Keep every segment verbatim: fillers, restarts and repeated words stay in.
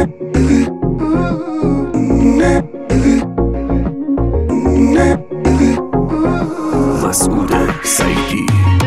مسعود سعیدی.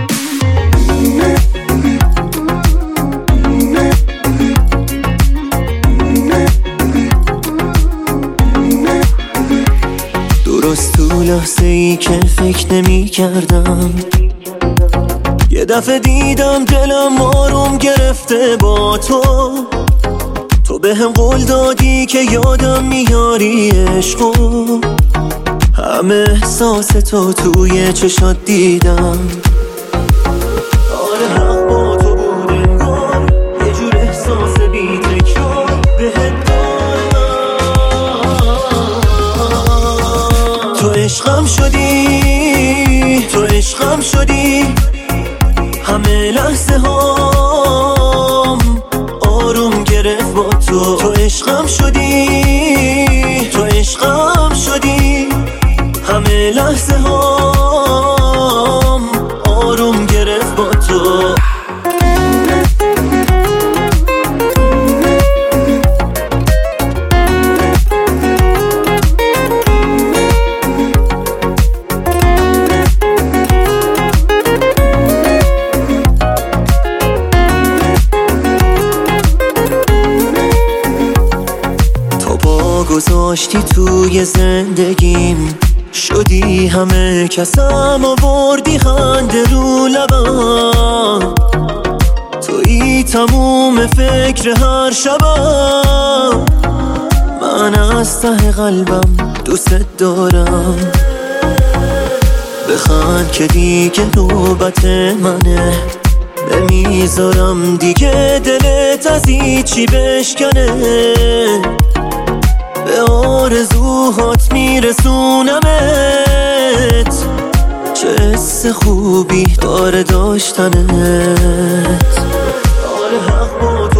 درست تو لحظه ای که فکر نمی کردم، یه دفعه دیدم دلم آروم گرفته با تو. تو به هم قول دادی که یادم میاری عشقو، همه احساس تو توی چشات دیدم. آره حق با تو بود انگار، یه جور احساس بی تکرار بهت دارم. تو عشقم شدی، تو عشقم شدی، همه لحظه هام آروم گرفت با تو. تو عشقم شدی، تو عشقم شدی، همه لحظه هام آروم گرفت با تو. تو با گذاشتی توی زندگیم، شدی همه کسم آوردی خنده رو لبم. تویی تموم فکر هر شبم، من از ته قلبم دوست دارم. بخند که دیگه نوبت منه، نمیذارم دیگه دلت از هیچی بشکنه. به آرزوهات میرسونمت، چه حس خوبی داره داشتنت. آره حق بود